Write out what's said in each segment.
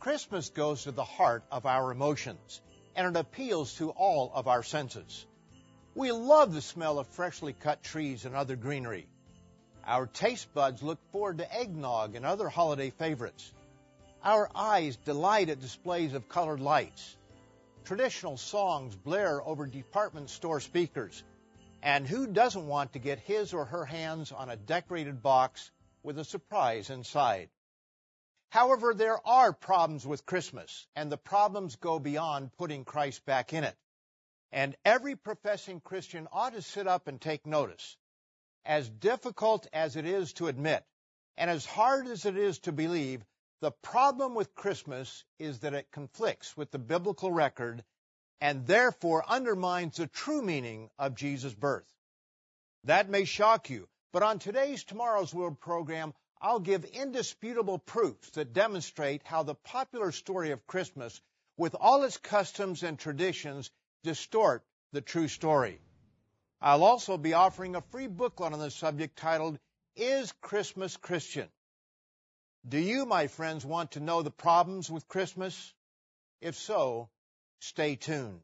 Christmas goes to the heart of our emotions, and it appeals to all of our senses. We love the smell of freshly cut trees and other greenery. Our taste buds look forward to eggnog and other holiday favorites. Our eyes delight at displays of colored lights. Traditional songs blare over department store speakers. And who doesn't want to get his or her hands on a decorated box with a surprise inside? However, there are problems with Christmas, and the problems go beyond putting Christ back in it. And every professing Christian ought to sit up and take notice. As difficult as it is to admit, and as hard as it is to believe, the problem with Christmas is that it conflicts with the biblical record and therefore undermines the true meaning of Jesus' birth. That may shock you, but on today's Tomorrow's World program, I'll give indisputable proofs that demonstrate how the popular story of Christmas, with all its customs and traditions, distort the true story. I'll also be offering a free booklet on the subject titled, Is Christmas Christian? Do you, my friends, want to know the problems with Christmas? If so, stay tuned.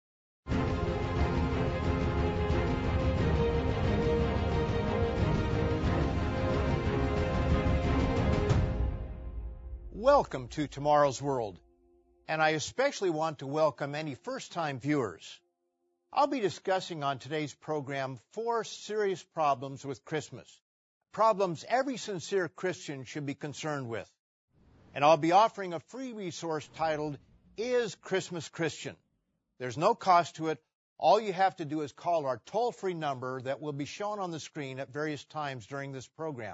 Welcome to Tomorrow's World, and I especially want to welcome any first-time viewers. I'll be discussing on today's program 4 serious problems with Christmas, problems every sincere Christian should be concerned with. And I'll be offering a free resource titled, Is Christmas Christian? There's no cost to it. All you have to do is call our toll-free number that will be shown on the screen at various times during this program.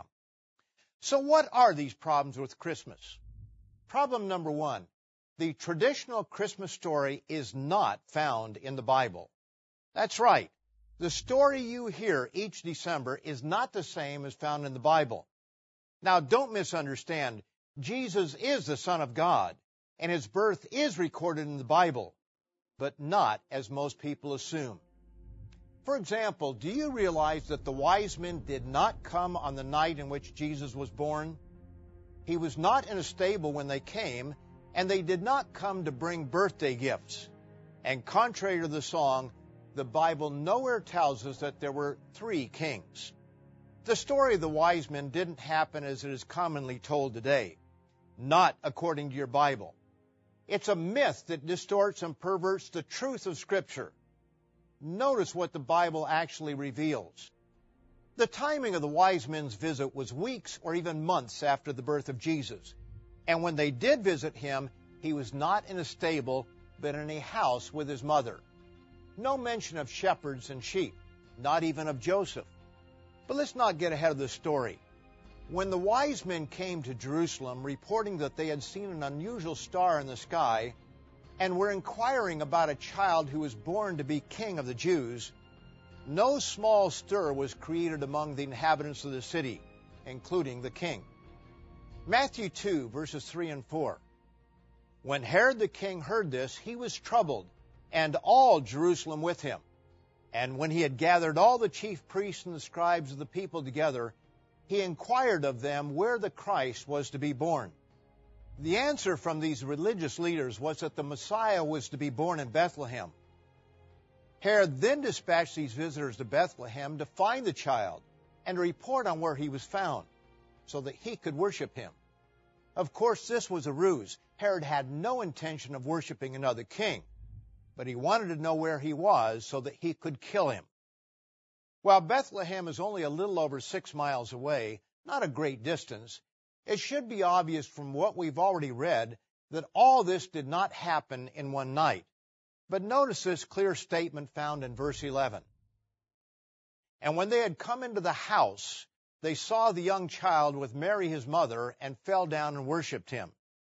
So what are these problems with Christmas? Problem number 1, the traditional Christmas story is not found in the Bible. That's right. The story you hear each December is not the same as found in the Bible. Now, don't misunderstand. Jesus is the Son of God, and his birth is recorded in the Bible, but not as most people assume. For example, do you realize that the wise men did not come on the night in which Jesus was born? He was not in a stable when they came, and they did not come to bring birthday gifts. And contrary to the song, the Bible nowhere tells us that there were 3 kings. The story of the wise men didn't happen as it is commonly told today, not according to your Bible. It's a myth that distorts and perverts the truth of Scripture. Notice what the Bible actually reveals. The timing of the wise men's visit was weeks or even months after the birth of Jesus. And when they did visit him, he was not in a stable, but in a house with his mother. No mention of shepherds and sheep, not even of Joseph. But let's not get ahead of the story. When the wise men came to Jerusalem, reporting that they had seen an unusual star in the sky, and were inquiring about a child who was born to be king of the Jews, no small stir was created among the inhabitants of the city, including the king. Matthew 2, verses 3 and 4. When Herod the king heard this, he was troubled, and all Jerusalem with him. And when he had gathered all the chief priests and the scribes of the people together, he inquired of them where the Christ was to be born. The answer from these religious leaders was that the Messiah was to be born in Bethlehem. Herod then dispatched these visitors to Bethlehem to find the child and to report on where he was found, so that he could worship him. Of course, this was a ruse. Herod had no intention of worshiping another king, but he wanted to know where he was so that he could kill him. While Bethlehem is only a little over 6 miles away, not a great distance, it should be obvious from what we've already read that all this did not happen in one night. But notice this clear statement found in verse 11. And when they had come into the house, they saw the young child with Mary his mother, and fell down and worshipped him.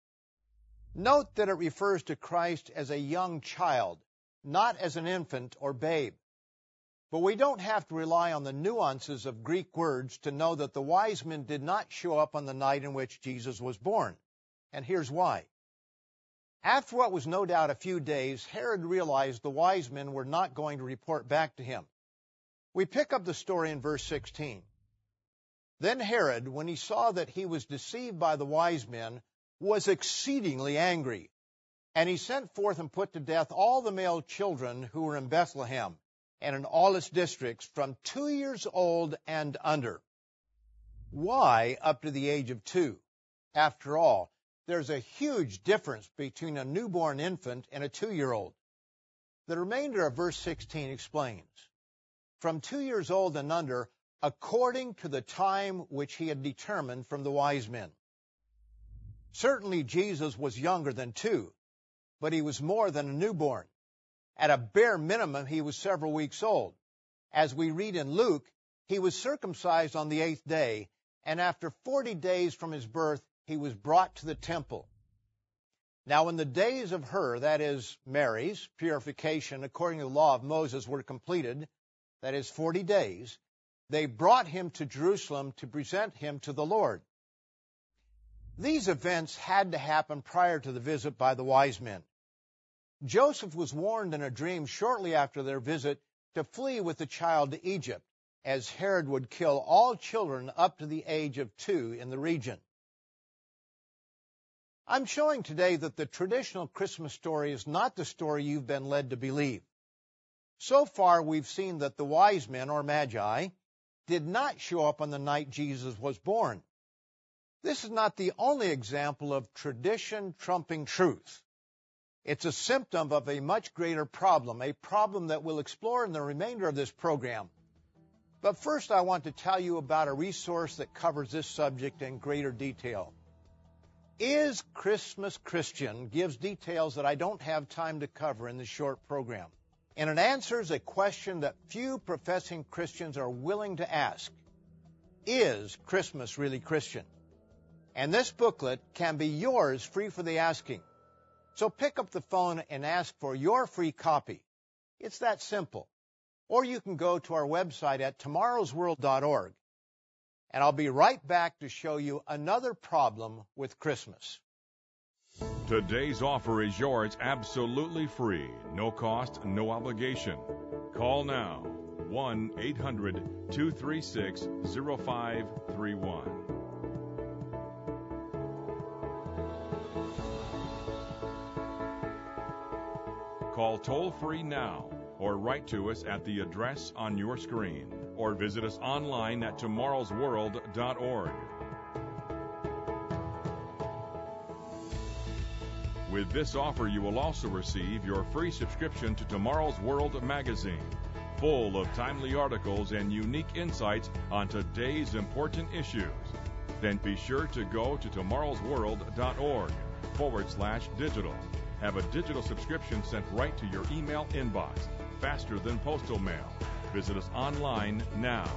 Note that it refers to Christ as a young child, not as an infant or babe. But we don't have to rely on the nuances of Greek words to know that the wise men did not show up on the night in which Jesus was born. And here's why. After what was no doubt a few days, Herod realized the wise men were not going to report back to him. We pick up the story in verse 16. Then Herod, when he saw that he was deceived by the wise men, was exceedingly angry, and he sent forth and put to death all the male children who were in Bethlehem and in all its districts from 2 years old and under. Why up to the age of 2? After all, there's a huge difference between a newborn infant and a 2-year-old. The remainder of verse 16 explains, from 2 years old and under, according to the time which he had determined from the wise men. Certainly Jesus was younger than 2, but he was more than a newborn. At a bare minimum, he was several weeks old. As we read in Luke, he was circumcised on the 8th day, and after 40 days from his birth, he was brought to the temple. Now, when the days of her, that is, Mary's, purification according to the law of Moses were completed, that is, 40 days, they brought him to Jerusalem to present him to the Lord. These events had to happen prior to the visit by the wise men. Joseph was warned in a dream shortly after their visit to flee with the child to Egypt, as Herod would kill all children up to the age of 2 in the region. I'm showing today that the traditional Christmas story is not the story you've been led to believe. So far, we've seen that the wise men, or magi, did not show up on the night Jesus was born. This is not the only example of tradition trumping truth. It's a symptom of a much greater problem, a problem that we'll explore in the remainder of this program. But first, I want to tell you about a resource that covers this subject in greater detail. Is Christmas Christian gives details that I don't have time to cover in this short program. And it answers a question that few professing Christians are willing to ask. Is Christmas really Christian? And this booklet can be yours free for the asking. So pick up the phone and ask for your free copy. It's that simple. Or you can go to our website at tomorrowsworld.org. And I'll be right back to show you another problem with Christmas. Today's offer is yours absolutely free. No cost, no obligation. Call now. 1-800-236-0531. Call toll-free now or write to us at the address on your screen or visit us online at tomorrowsworld.org. With this offer, you will also receive your free subscription to Tomorrow's World magazine, full of timely articles and unique insights on today's important issues. Then be sure to go to tomorrowsworld.org/digital. Have a digital subscription sent right to your email inbox, faster than postal mail. Visit us online now.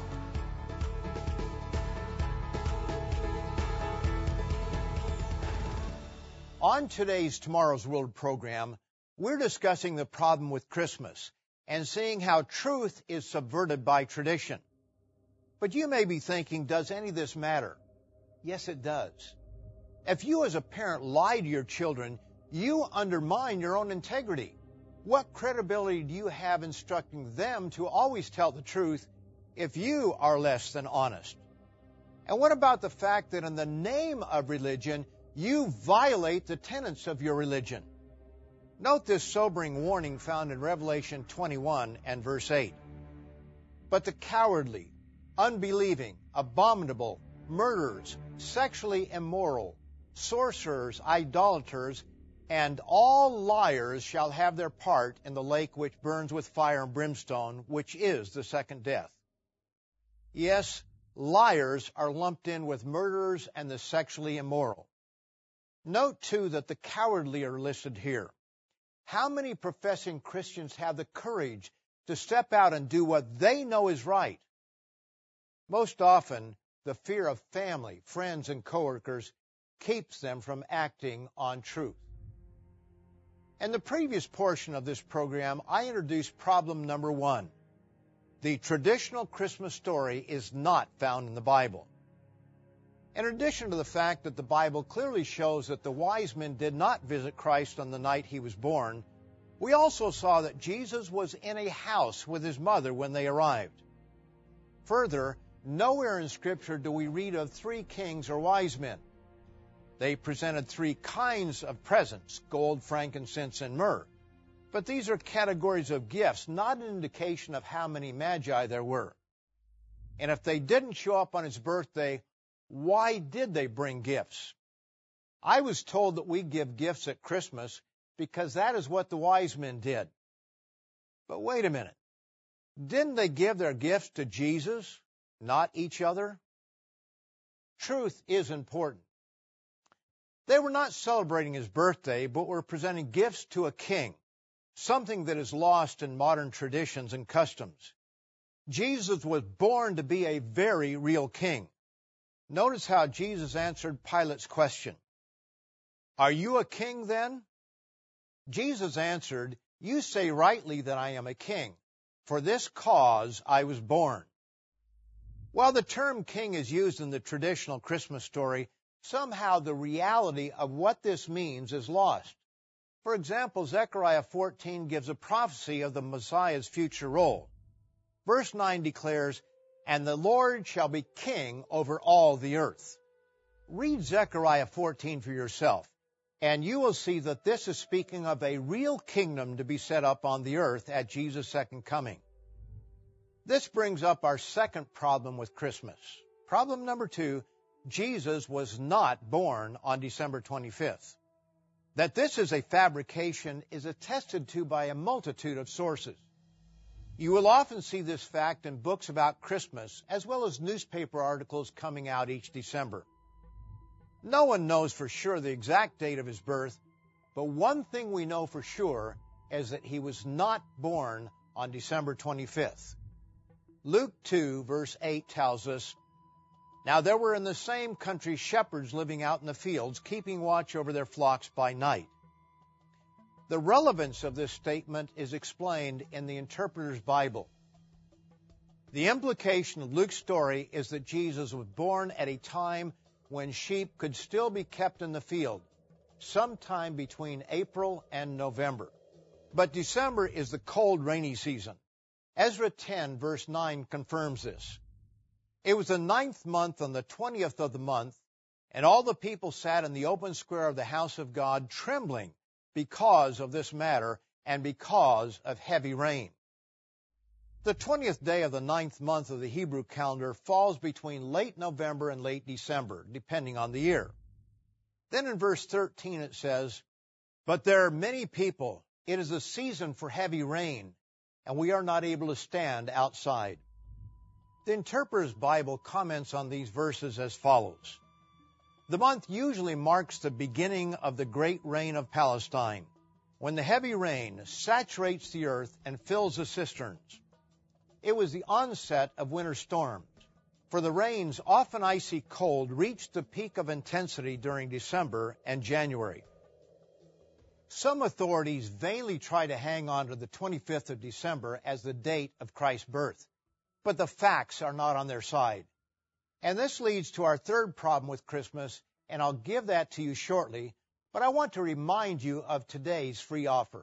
On today's Tomorrow's World program, we're discussing the problem with Christmas and seeing how truth is subverted by tradition. But you may be thinking, does any of this matter? Yes, it does. If you as a parent lie to your children, you undermine your own integrity. What credibility do you have instructing them to always tell the truth if you are less than honest? And what about the fact that in the name of religion, you violate the tenets of your religion? Note this sobering warning found in Revelation 21 and verse 8. But the cowardly, unbelieving, abominable, murderers, sexually immoral, sorcerers, idolaters, and all liars shall have their part in the lake which burns with fire and brimstone, which is the second death. Yes, liars are lumped in with murderers and the sexually immoral. Note, too, that the cowardly are listed here. How many professing Christians have the courage to step out and do what they know is right? Most often, the fear of family, friends, and coworkers keeps them from acting on truth. In the previous portion of this program, I introduced problem number 1. The traditional Christmas story is not found in the Bible. In addition to the fact that the Bible clearly shows that the wise men did not visit Christ on the night he was born, we also saw that Jesus was in a house with his mother when they arrived. Further, nowhere in Scripture do we read of 3 kings or wise men. They presented 3 kinds of presents: gold, frankincense, and myrrh. But these are categories of gifts, not an indication of how many magi there were. And if they didn't show up on his birthday, why did they bring gifts? I was told that we give gifts at Christmas because that is what the wise men did. But wait a minute. Didn't they give their gifts to Jesus, not each other? Truth is important. They were not celebrating his birthday, but were presenting gifts to a king, something that is lost in modern traditions and customs. Jesus was born to be a very real king. Notice how Jesus answered Pilate's question. Are you a king then? Jesus answered, you say rightly that I am a king. For this cause I was born. While the term king is used in the traditional Christmas story, somehow the reality of what this means is lost. For example, Zechariah 14 gives a prophecy of the Messiah's future role. Verse 9 declares, and the Lord shall be king over all the earth. Read Zechariah 14 for yourself, and you will see that this is speaking of a real kingdom to be set up on the earth at Jesus' second coming. This brings up our second problem with Christmas. Problem number 2, Jesus was not born on December 25th. That this is a fabrication is attested to by a multitude of sources. You will often see this fact in books about Christmas, as well as newspaper articles coming out each December. No one knows for sure the exact date of his birth, but one thing we know for sure is that he was not born on December 25th. Luke 2, verse 8 tells us, now there were in the same country shepherds living out in the fields, keeping watch over their flocks by night. The relevance of this statement is explained in the Interpreter's Bible. The implication of Luke's story is that Jesus was born at a time when sheep could still be kept in the field, sometime between April and November. But December is the cold, rainy season. Ezra 10, verse 9 confirms this. It was the 9th month on the 20th of the month, and all the people sat in the open square of the house of God, trembling because of this matter and because of heavy rain. The 20th day of the 9th month of the Hebrew calendar falls between late November and late December, depending on the year. Then in verse 13 it says, but there are many people. It is a season for heavy rain, and we are not able to stand outside. The Interpreter's Bible comments on these verses as follows. The month usually marks the beginning of the great rain of Palestine, when the heavy rain saturates the earth and fills the cisterns. It was the onset of winter storms, for the rains, often icy cold, reached the peak of intensity during December and January. Some authorities vainly try to hang on to the 25th of December as the date of Christ's birth, but the facts are not on their side. And this leads to our third problem with Christmas, and I'll give that to you shortly, but I want to remind you of today's free offer.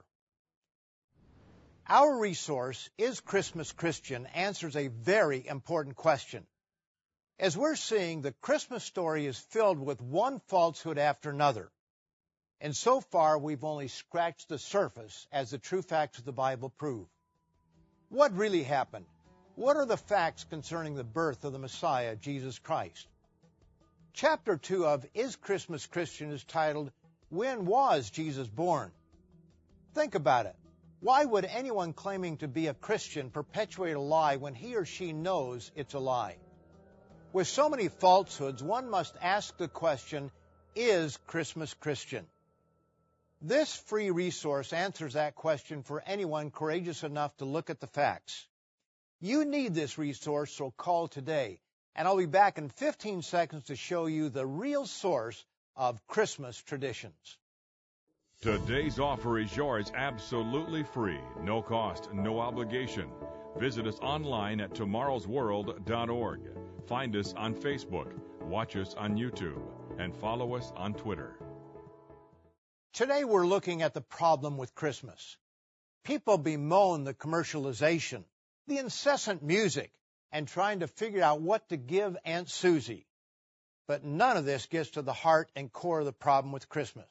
Our resource, Is Christmas Christian?, answers a very important question. As we're seeing, the Christmas story is filled with one falsehood after another. And so far, we've only scratched the surface, as the true facts of the Bible prove. What really happened? What are the facts concerning the birth of the Messiah, Jesus Christ? Chapter 2 of Is Christmas Christian is titled, When Was Jesus Born? Think about it. Why would anyone claiming to be a Christian perpetuate a lie when he or she knows it's a lie? With so many falsehoods, one must ask the question, is Christmas Christian? This free resource answers that question for anyone courageous enough to look at the facts. You need this resource, so call today, and I'll be back in 15 seconds to show you the real source of Christmas traditions. Today's offer is yours absolutely free, no cost, no obligation. Visit us online at tomorrowsworld.org. Find us on Facebook, watch us on YouTube, and follow us on Twitter. Today we're looking at the problem with Christmas. People bemoan the commercialization, the incessant music, and trying to figure out what to give Aunt Susie. But none of this gets to the heart and core of the problem with Christmas.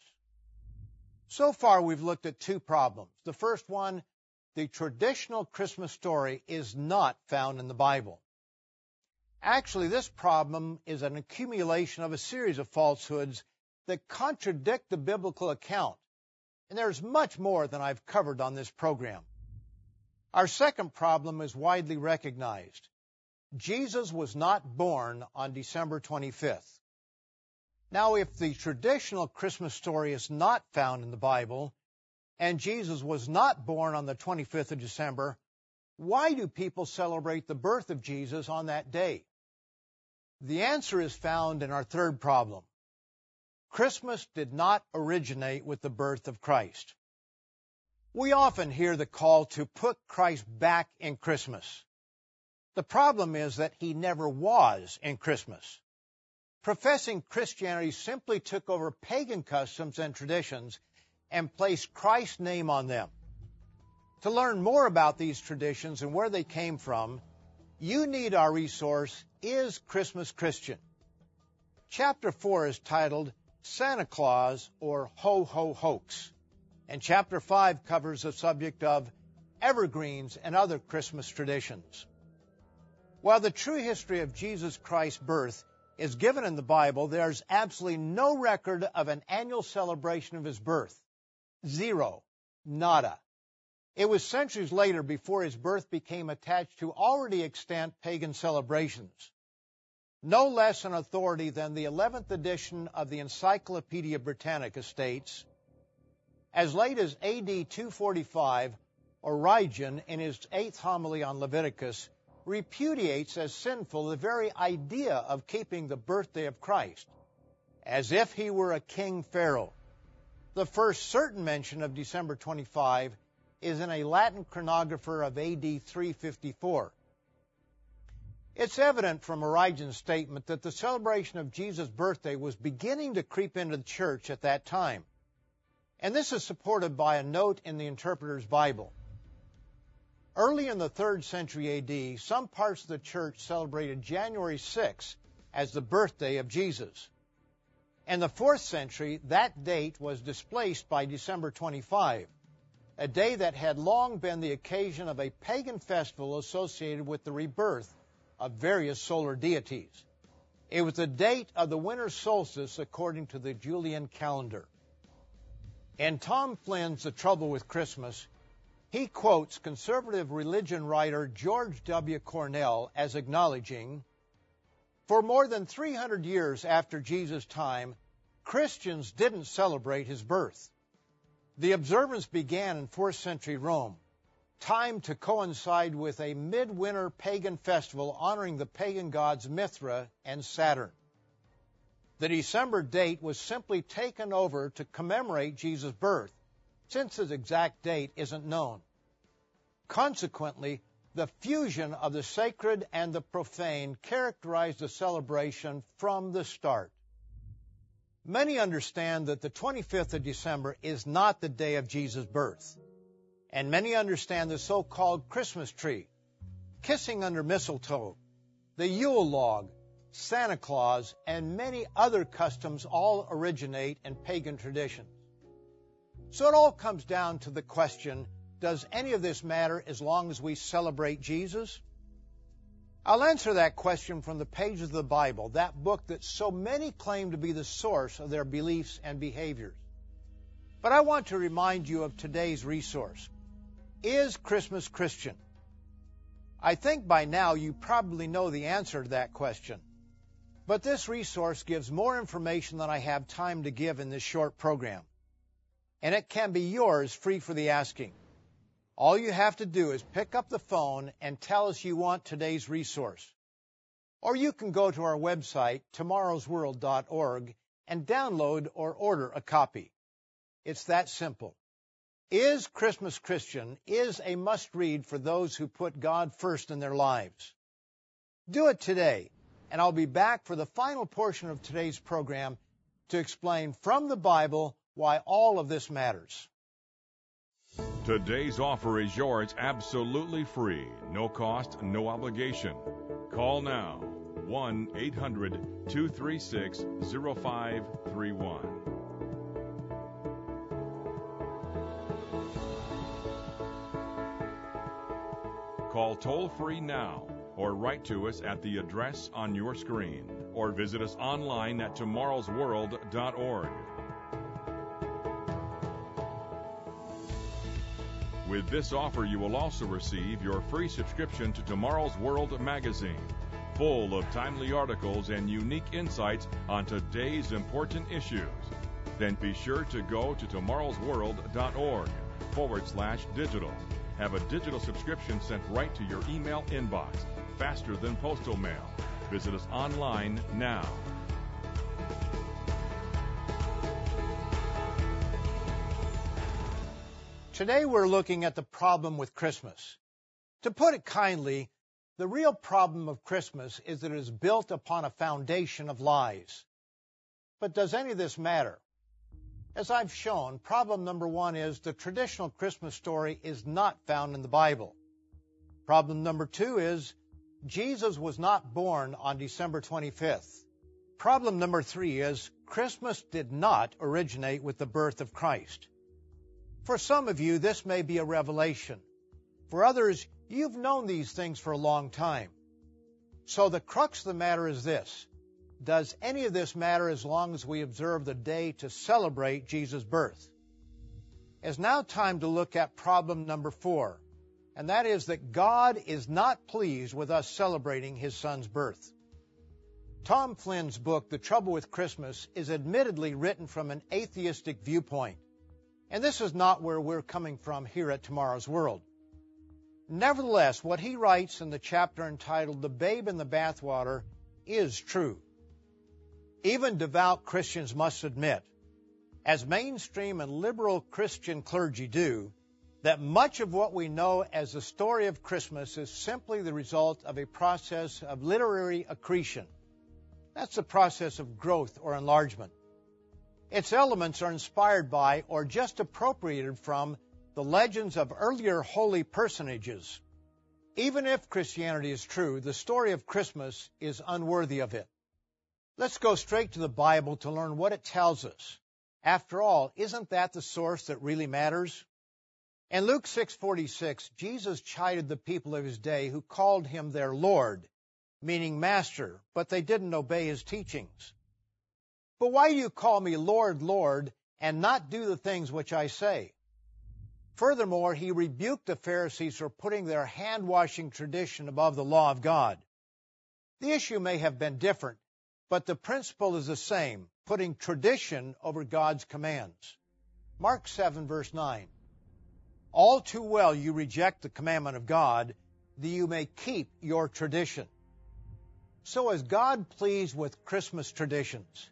So far, we've looked at two problems. The first one, the traditional Christmas story is not found in the Bible. Actually, this problem is an accumulation of a series of falsehoods that contradict the biblical account. And there's much more than I've covered on this program. Our second problem is widely recognized. Jesus was not born on December 25th. Now, if the traditional Christmas story is not found in the Bible, and Jesus was not born on the 25th of December, why do people celebrate the birth of Jesus on that day? The answer is found in our third problem. Christmas did not originate with the birth of Christ. We often hear the call to put Christ back in Christmas. The problem is that he never was in Christmas. Professing Christianity simply took over pagan customs and traditions and placed Christ's name on them. To learn more about these traditions and where they came from, you need our resource, Is Christmas Christian? Chapter 4 is titled Santa Claus or Ho Ho Hoax, and Chapter 5 covers the subject of evergreens and other Christmas traditions. While the true history of Jesus Christ's birth is given in the Bible, there's absolutely no record of an annual celebration of his birth. Zero. Nada. It was centuries later before his birth became attached to already extant pagan celebrations. No less an authority than the 11th edition of the Encyclopedia Britannica states, as late as AD 245, Origen, in his 8th homily on Leviticus, repudiates as sinful the very idea of keeping the birthday of Christ, as if he were a king pharaoh. The first certain mention of December 25 is in a Latin chronographer of AD 354. It's evident from Origen's statement that the celebration of Jesus' birthday was beginning to creep into the church at that time. And this is supported by a note in the Interpreter's Bible. Early in the 3rd century AD, some parts of the church celebrated January 6 as the birthday of Jesus. In the 4th century, that date was displaced by December 25, a day that had long been the occasion of a pagan festival associated with the rebirth of various solar deities. It was the date of the winter solstice according to the Julian calendar. In Tom Flynn's The Trouble with Christmas, he quotes conservative religion writer George W. Cornell as acknowledging, "For more than 300 years after Jesus' time, Christians didn't celebrate his birth. The observance began in 4th century Rome, timed to coincide with a midwinter pagan festival honoring the pagan gods Mithra and Saturn. The December date was simply taken over to commemorate Jesus' birth, since his exact date isn't known. Consequently, the fusion of the sacred and the profane characterized the celebration from the start. Many understand that the 25th of December is not the day of Jesus' birth. And many understand the so-called Christmas tree, kissing under mistletoe, the Yule log, Santa Claus, and many other customs all originate in pagan traditions. So it all comes down to the question, does any of this matter as long as we celebrate Jesus? I'll answer that question from the pages of the Bible, that book that so many claim to be the source of their beliefs and behaviors. But I want to remind you of today's resource. Is Christmas Christian? I think by now you probably know the answer to that question. But this resource gives more information than I have time to give in this short program. And it can be yours free for the asking. All you have to do is pick up the phone and tell us you want today's resource. Or you can go to our website, tomorrowsworld.org, and download or order a copy. It's that simple. Is Christmas Christian is a must-read for those who put God first in their lives. Do it today, and I'll be back for the final portion of today's program to explain from the Bible why all of this matters. Today's offer is yours absolutely free, no cost, no obligation. Call now, 1-800-236-0531. Call toll-free now or write to us at the address on your screen or visit us online at tomorrowsworld.org. With this offer, you will also receive your free subscription to Tomorrow's World magazine, full of timely articles and unique insights on today's important issues. Then be sure to go to tomorrowsworld.org/digital. Have a digital subscription sent right to your email inbox, faster than postal mail. Visit us online now. Today we're looking at the problem with Christmas. To put it kindly, the real problem of Christmas is that it is built upon a foundation of lies. But does any of this matter? As I've shown, problem number one is the traditional Christmas story is not found in the Bible. Problem number two is Jesus was not born on December 25th. Problem number three is Christmas did not originate with the birth of Christ. For some of you, this may be a revelation. For others, you've known these things for a long time. So the crux of the matter is this. Does any of this matter as long as we observe the day to celebrate Jesus' birth? It's now time to look at problem number 4, and that is that God is not pleased with us celebrating His Son's birth. Tom Flynn's book, The Trouble with Christmas, is admittedly written from an atheistic viewpoint, and this is not where we're coming from here at Tomorrow's World. Nevertheless, what he writes in the chapter entitled The Babe in the Bathwater is true. Even devout Christians must admit, as mainstream and liberal Christian clergy do, that much of what we know as the story of Christmas is simply the result of a process of literary accretion. That's the process of growth or enlargement. Its elements are inspired by or just appropriated from the legends of earlier holy personages. Even if Christianity is true, the story of Christmas is unworthy of it. Let's go straight to the Bible to learn what it tells us. After all, isn't that the source that really matters? In Luke 6:46, Jesus chided the people of His day who called Him their Lord, meaning Master, but they didn't obey His teachings. But why do you call me Lord, Lord, and not do the things which I say? Furthermore, He rebuked the Pharisees for putting their hand-washing tradition above the law of God. The issue may have been different, but the principle is the same, putting tradition over God's commands. Mark 7, verse 9. All too well you reject the commandment of God, that you may keep your tradition. So is God pleased with Christmas traditions?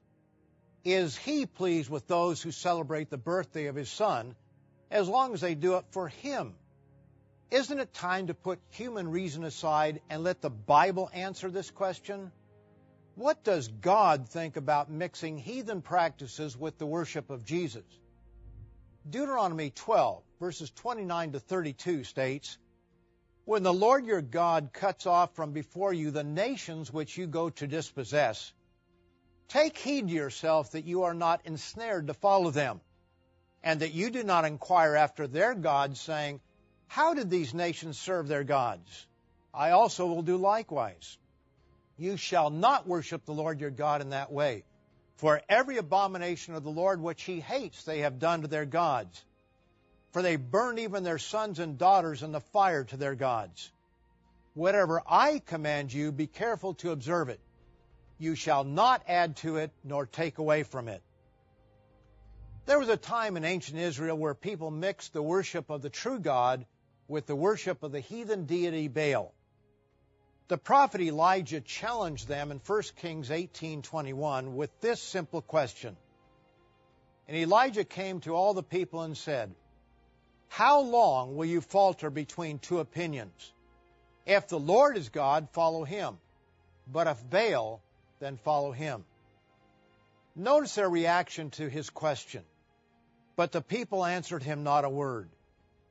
Is He pleased with those who celebrate the birthday of His Son, as long as they do it for Him? Isn't it time to put human reason aside and let the Bible answer this question? What does God think about mixing heathen practices with the worship of Jesus? Deuteronomy 12, verses 29 to 32 states, When the Lord your God cuts off from before you the nations which you go to dispossess, take heed to yourself that you are not ensnared to follow them, and that you do not inquire after their gods, saying, How did these nations serve their gods? I also will do likewise. You shall not worship the Lord your God in that way, for every abomination of the Lord which He hates they have done to their gods. For they burn even their sons and daughters in the fire to their gods. Whatever I command you, be careful to observe it. You shall not add to it nor take away from it. There was a time in ancient Israel where people mixed the worship of the true God with the worship of the heathen deity Baal. The prophet Elijah challenged them in 1 Kings 18:21 with this simple question. And Elijah came to all the people and said, How long will you falter between two opinions? If the Lord is God, follow Him. But if Baal, then follow him. Notice their reaction to his question. But the people answered him not a word.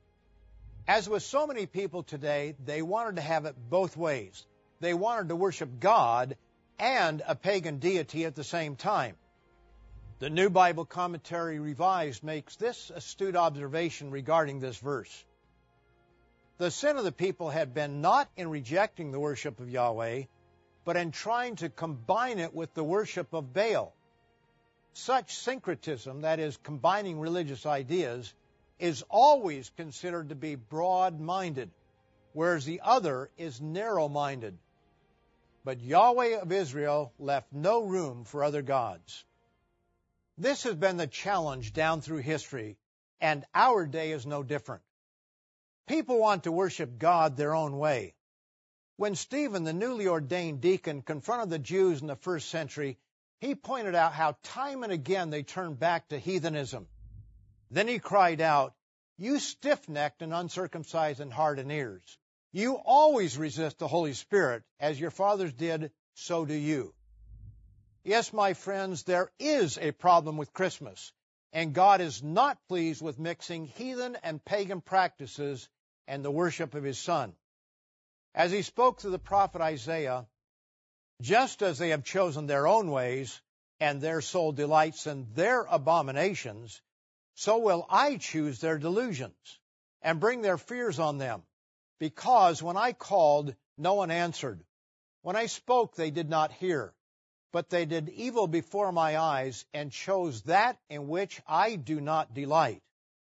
As with so many people today, they wanted to have it both ways. They wanted to worship God and a pagan deity at the same time. The New Bible Commentary Revised makes this astute observation regarding this verse. The sin of the people had been not in rejecting the worship of Yahweh, but in trying to combine it with the worship of Baal. Such syncretism, that is, combining religious ideas, is always considered to be broad-minded, whereas the other is narrow-minded. But Yahweh of Israel left no room for other gods. This has been the challenge down through history, and our day is no different. People want to worship God their own way. When Stephen, the newly ordained deacon, confronted the Jews in the first century, he pointed out how time and again they turned back to heathenism. Then he cried out, "You stiff-necked and uncircumcised in heart and ears. You always resist the Holy Spirit, as your fathers did, so do you." Yes, my friends, there is a problem with Christmas, and God is not pleased with mixing heathen and pagan practices and the worship of His Son. As He spoke through the prophet Isaiah, just as they have chosen their own ways, and their soul delights in their abominations, so will I choose their delusions, and bring their fears on them. Because when I called, no one answered. When I spoke, they did not hear. But they did evil before my eyes, and chose that in which I do not delight.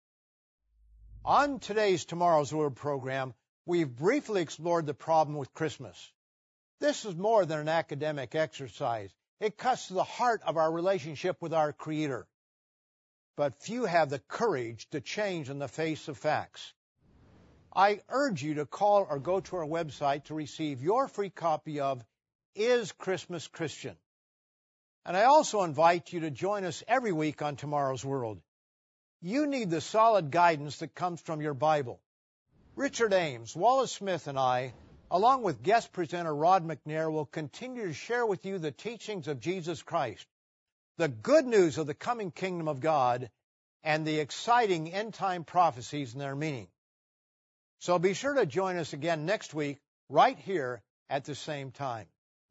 On today's Tomorrow's Word program, we've briefly explored the problem with Christmas. This is more than an academic exercise. It cuts to the heart of our relationship with our Creator. But few have the courage to change in the face of facts. I urge you to call or go to our website to receive your free copy of Is Christmas Christian? And I also invite you to join us every week on Tomorrow's World. You need the solid guidance that comes from your Bible. Richard Ames, Wallace Smith, and I, along with guest presenter Rod McNair, will continue to share with you the teachings of Jesus Christ, the good news of the coming kingdom of God, and the exciting end-time prophecies and their meaning. So be sure to join us again next week, right here at the same time.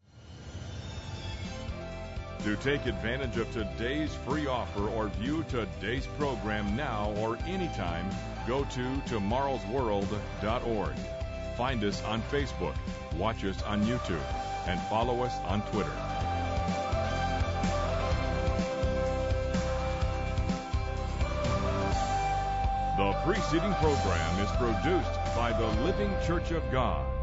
To take advantage of today's free offer or view today's program now or anytime, go to tomorrowsworld.org. Find us on Facebook, watch us on YouTube, and follow us on Twitter. The preceding program is produced by the Living Church of God.